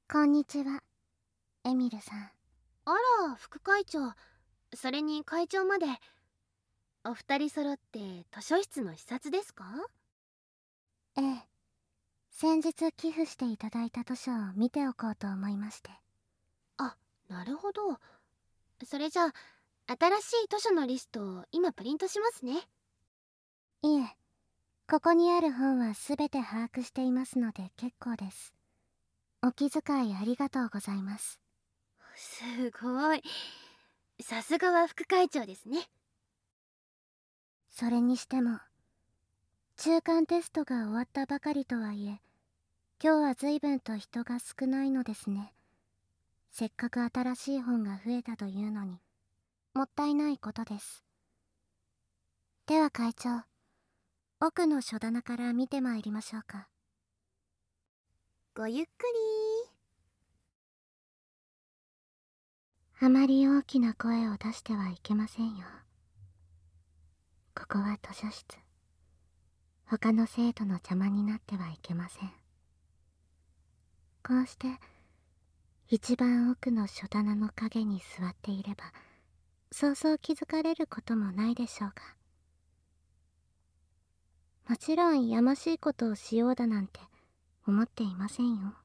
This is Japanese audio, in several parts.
こんにちは、エミルさん。 あら、副会長。それに会長まで。お二人揃って図書室の視察ですか？ ええ、先日寄付していただいた図書を見ておこうと思いまして。 あ、なるほど。それじゃあ、新しい図書のリストを今プリントしますね。 いえ、ここにある本はすべて把握していますので結構です。お気遣いありがとうございます。 すごい。さすがは副会長ですね。 それにしても、中間テストが終わったばかりとはいえ、今日は随分と人が少ないのですね。せっかく新しい本が増えたというのに、もったいないことです。では会長、奥の書棚から見てまいりましょうか。 ごゆっくり。 あまり大きな声を出してはいけませんよ。ここは図書室。他の生徒の邪魔になってはいけません。こうして一番奥の書棚の陰に座っていれば、そうそう気づかれることもないでしょうが。もちろんやましいことをしようだなんて思っていませんよ。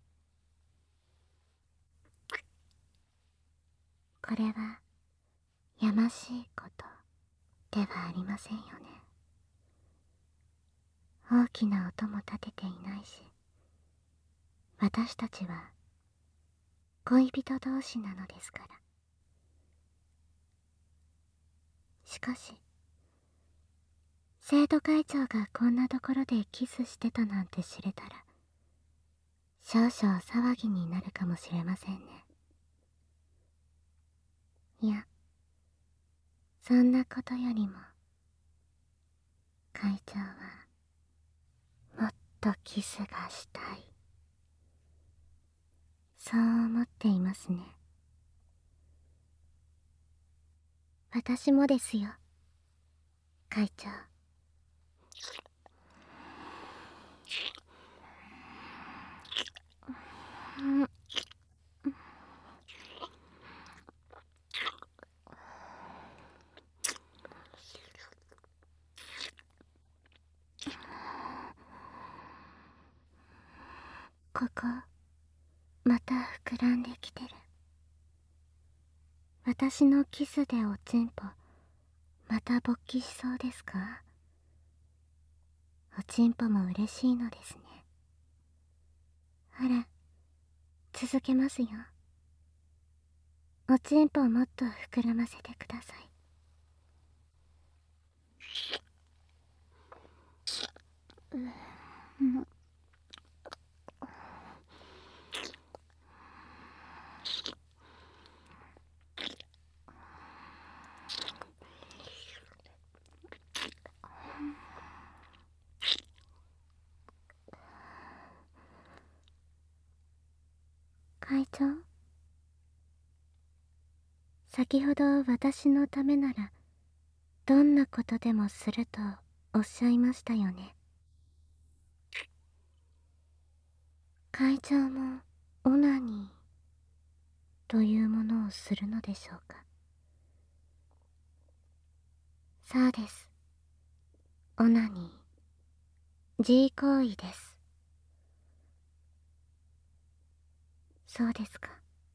これはやましいことではありませんよね。大きな音も立てていないし、私たちは恋人同士なのですから。しかし、生徒会長がこんなところでキスしてたなんて知れたら、少々騒ぎになるかもしれませんね。いや、そんなことよりも、会長は、もっとキスがしたい。そう思っていますね。私もですよ、会長。ここ、また膨らんできてる。私のキスでおちんぽ、また勃起しそうですか？おちんぽも嬉しいのですね。あら、続けますよ。おちんぽをもっと膨らませてください。会長、先ほど私のためならどんなことでもするとおっしゃいましたよね。会長もオナニーというものをするのでしょうか？そうです。オナニー、G 行為です。そうですか。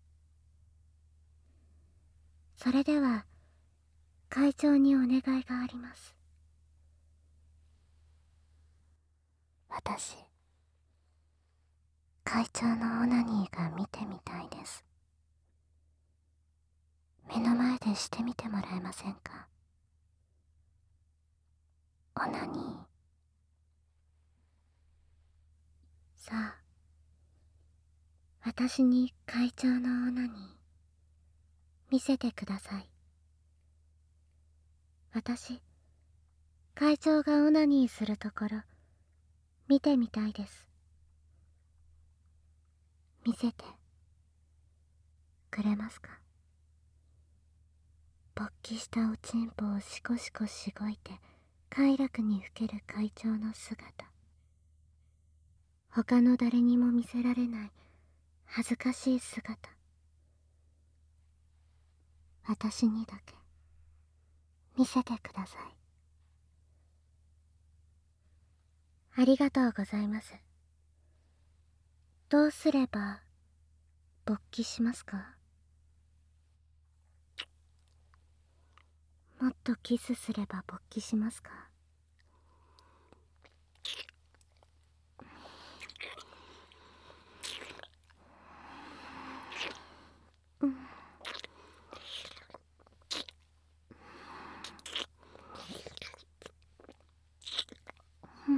それでは会長にお願いがあります。私、会長のオナニーが見てみたいです。目の前でしてみてもらえませんか？オナニー。さあ、私に会長のオナニー見せてください。私、会長がオナニーするところ見てみたいです。見せてくれますか？勃起したおちんぽをシコシコしごいて快楽にふける会長の姿、他の誰にも見せられない恥ずかしい姿、私にだけ見せてください。ありがとうございます。どうすれば勃起しますか？もっとキスすれば勃起しますか？うん。うん。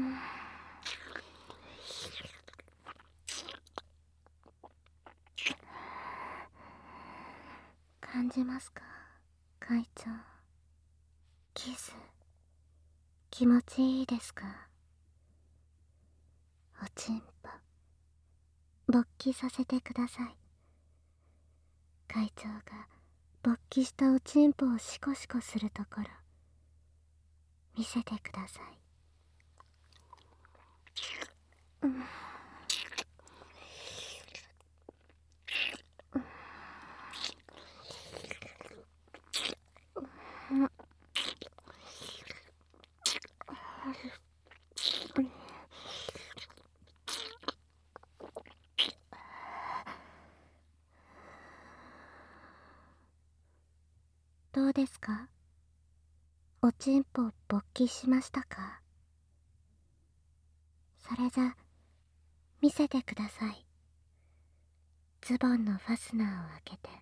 感じますか、会長。キス気持ちいいですか？おちんぽ勃起させてください。会長が勃起したおちんぽをシコシコするところ見せてください。うん。うん。どうですか？おちんぽ勃起しましたか？それじゃ見せてください。ズボンのファスナーを開けて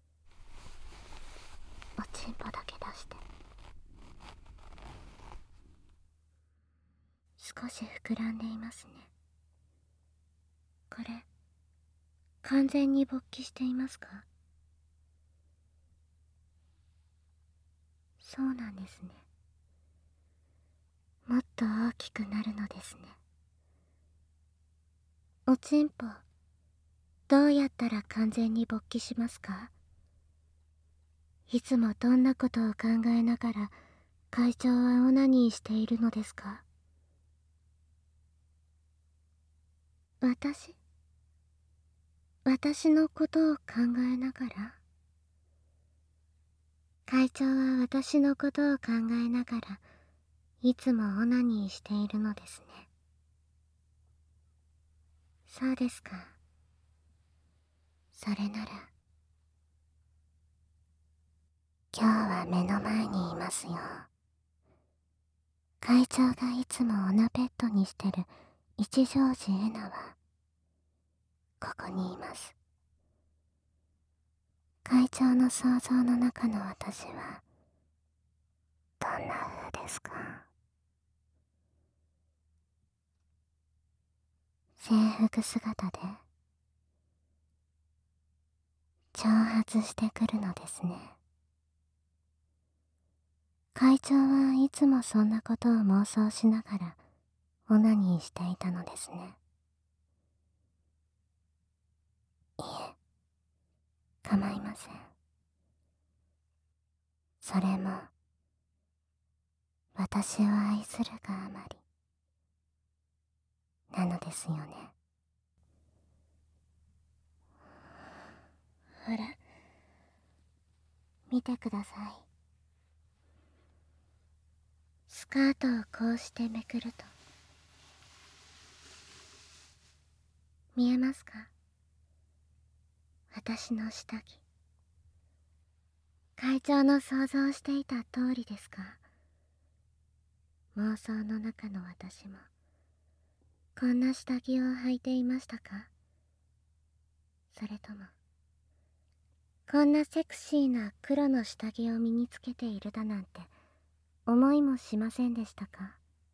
おちんぽだけ出して。少し膨らんでいますね。これ完全に勃起していますか？そうなんですね。もっと大きくなるのですね。おちんぽどうやったら完全に勃起しますか？いつもどんなことを考えながら会長はオナニーしているのですか？私のことを考えながら。会長は私のことを考えながらいつもオナニーしているのですね。そうですか。それなら今日は目の前にいますよ。会長がいつもオナペットにしてる一条寺エナはここにいます。会長の想像の中の私はどんな風ですか？制服姿で挑発してくるのですね。会長はいつもそんなことを妄想しながらオナニーしていたのですね。いえ、構いません。それも私を愛するがあまりなのですよね。ほら、見てください。スカートをこうしてめくると見えますか？私の下着。会長の想像していた通りですか？妄想の中の私もこんな下着を履いていましたか？それともこんなセクシーな黒の下着を身につけているだなんて思いもしませんでしたか？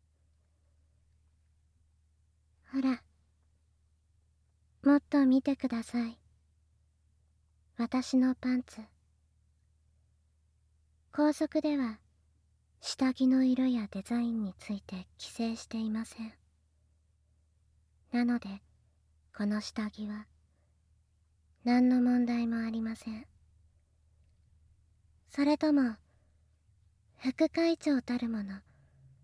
ほら、もっと見てください。私のパンツ。校則では下着の色やデザインについて規制していません。なのでこの下着は何の問題もありません。それとも副会長たるもの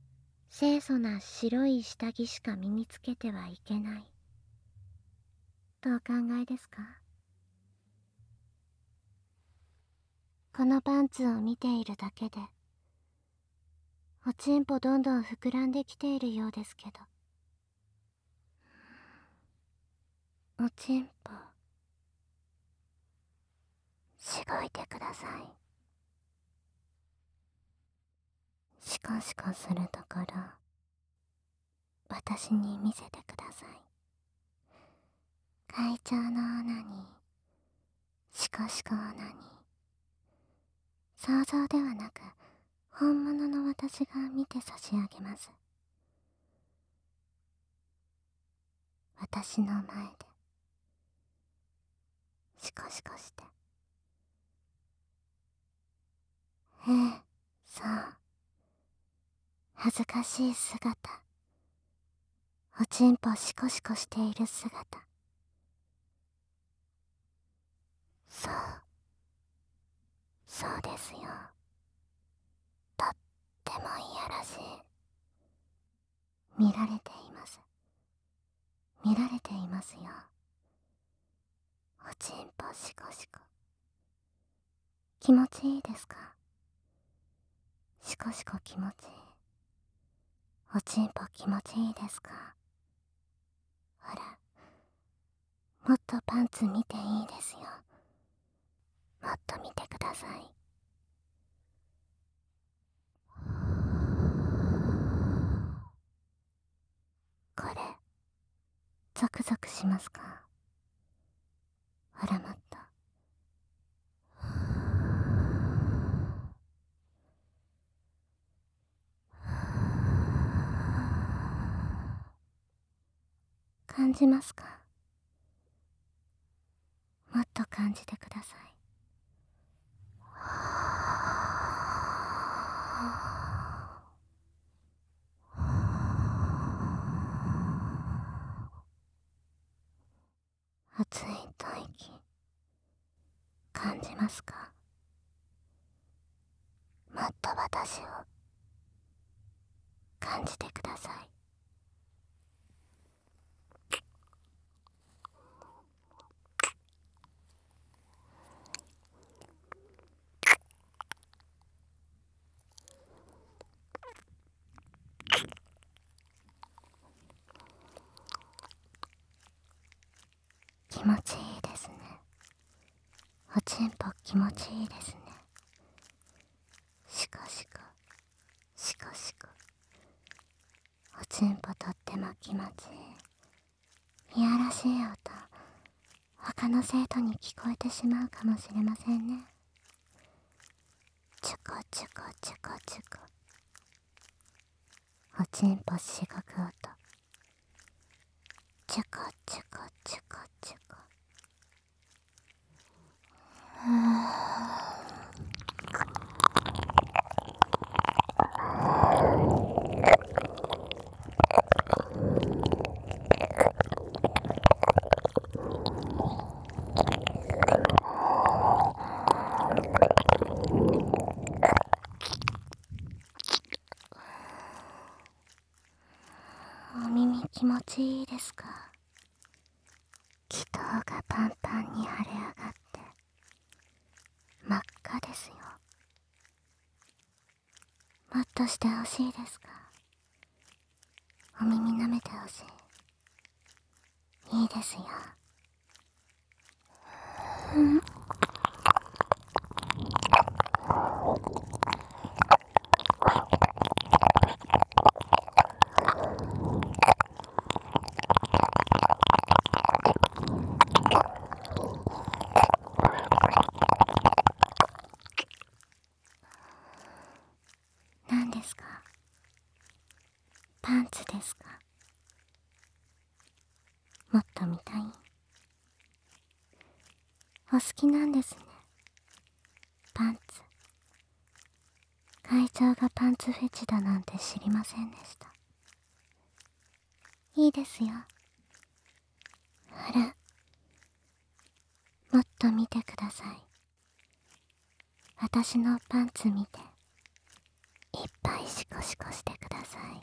清楚な白い下着しか身につけてはいけないとお考えですか？このパンツを見ているだけでおちんぽどんどん膨らんできているようですけど。おちんぽしごいてください。シコシコするところ私に見せてください。会長のオナにシコシコオナに想像ではなく本物の私が見て差し上げます。私の前でシコシコして。そう、恥ずかしい姿、おちんぽシコシコしている姿。そうそうですよ。とってもいやらしい。見られています。見られていますよ。おちんぽシコシコ。気持ちいいですか？シコシコ気持ちいい。おちんぽ気持ちいいですか？ほら、もっとパンツ見ていいですよ。もっと見てください。これゾクゾクしますか？ほらもっと。感じますか？もっと感じてください。熱い吐息感じますか？もっと私を感じてください。気持ちいいですね。おちんぽ気持ちいいですね。シコシコシコシコ。おちんぽとっても気持ちいい。いやらしい音、他の生徒に聞こえてしまうかもしれませんね。チュコチュコチュコチュコ。おちんぽしごく音。チュコチュコチュコチュコ。お耳気持ちいいですか？気筒がパンパンに腫れ上がって真っ赤ですよ。もっとしてほしいですか？お耳舐めてほしい。いいですよ。何ですか？パンツですか？もっと見たい？お好きなんですね、パンツ。会長がパンツフェチだなんて知りませんでした。いいですよ。ほら、もっと見てください。私のパンツ見ていっぱいシコシコしてください。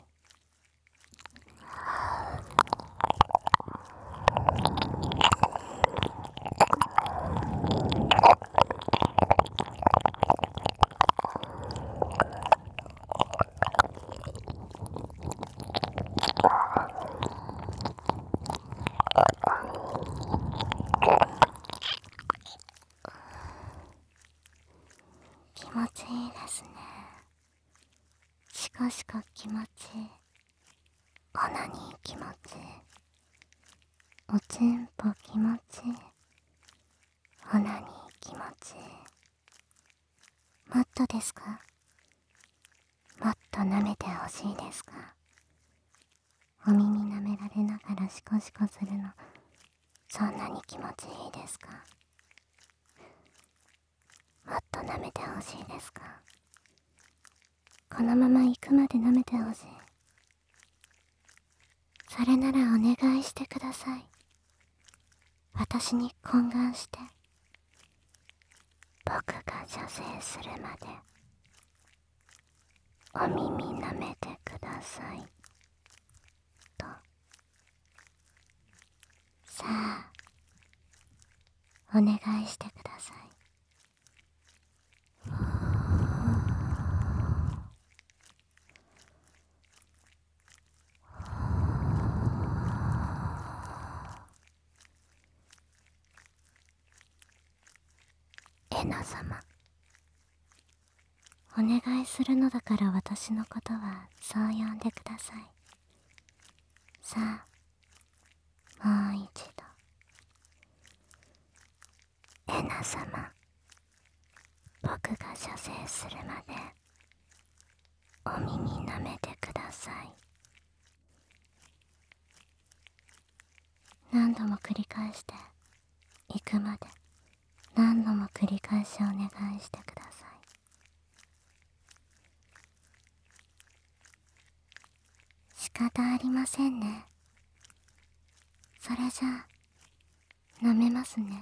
おちんぽ気持ちいい。オナニー気持ちいい。もっとですか？もっと舐めてほしいですか？お耳舐められながらシコシコするの、そんなに気持ちいいですか？もっと舐めてほしいですか？このまま行くまで舐めてほしい。それならお願いしてください。私に懇願して、僕が射精するまでお耳舐めてくださいと。さあ、お願いしてください。エナ様、お願いするのだから私のことはそう呼んでください。さあ、もう一度。エナ様、僕が射精するまでお耳舐めてください。何度も繰り返して、行くまで何度も繰り返しお願いしてください。仕方ありませんね。それじゃあ、舐めますね。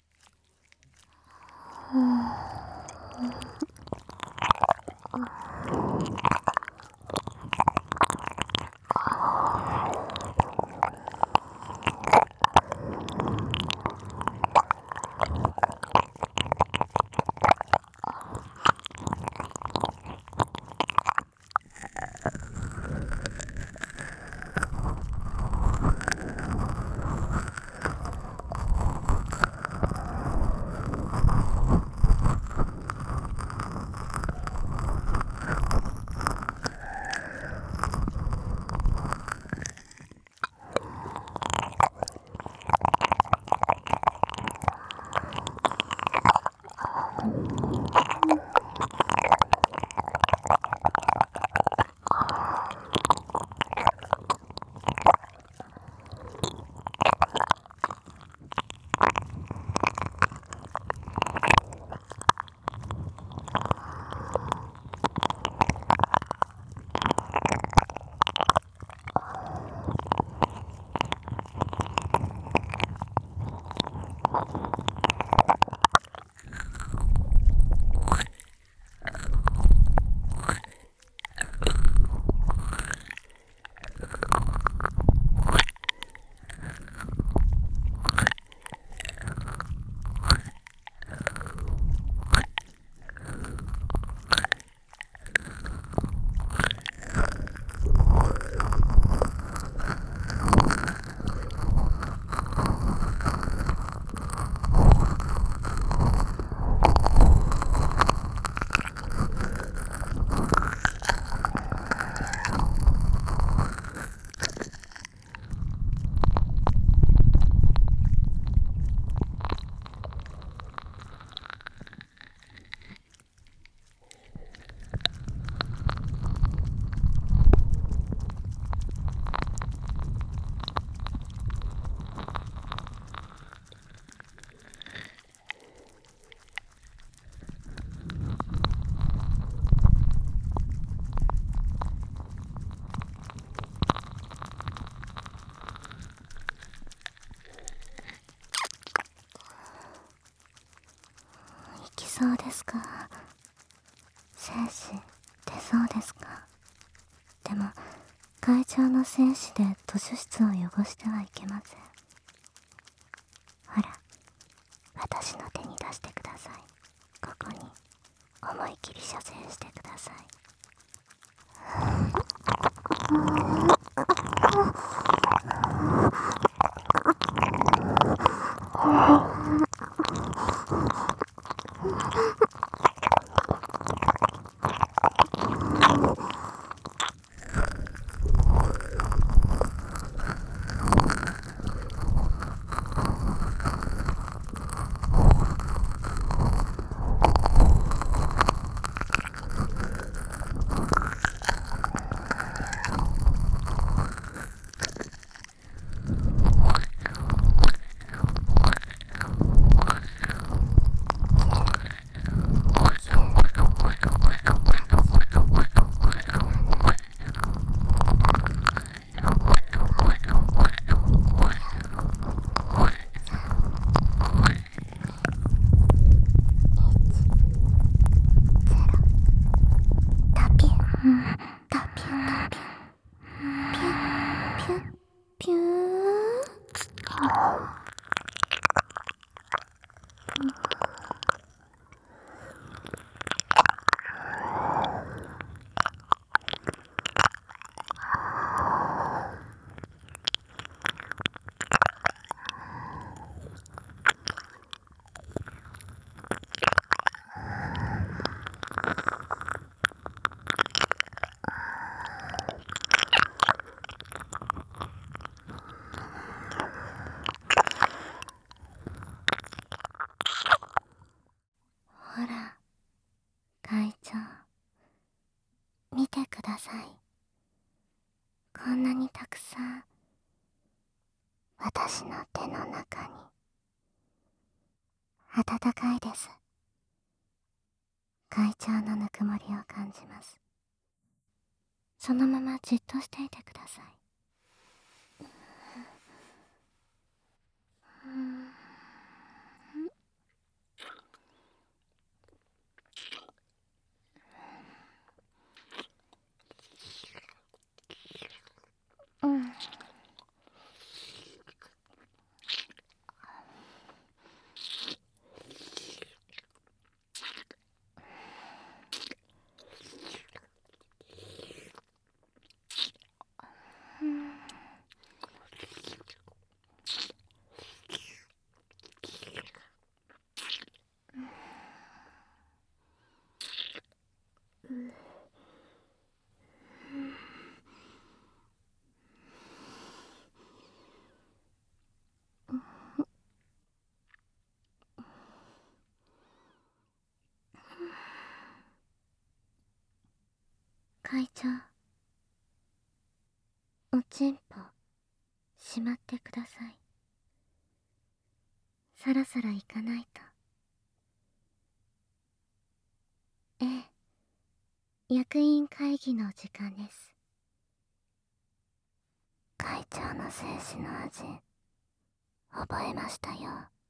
行きそうですか？精子出そうですか？でも会長の精子で図書室を汚してはいけません。ほら、私の手に出してください。ここに思い切り射精してください。 手の中に温かいです。会長のぬくもりを感じます。そのままじっとしていてください。うん。会長、おちんぽしまってください。そろそろ行かないと。ええ、役員会議の時間です。会長の精子の味覚えましたよ。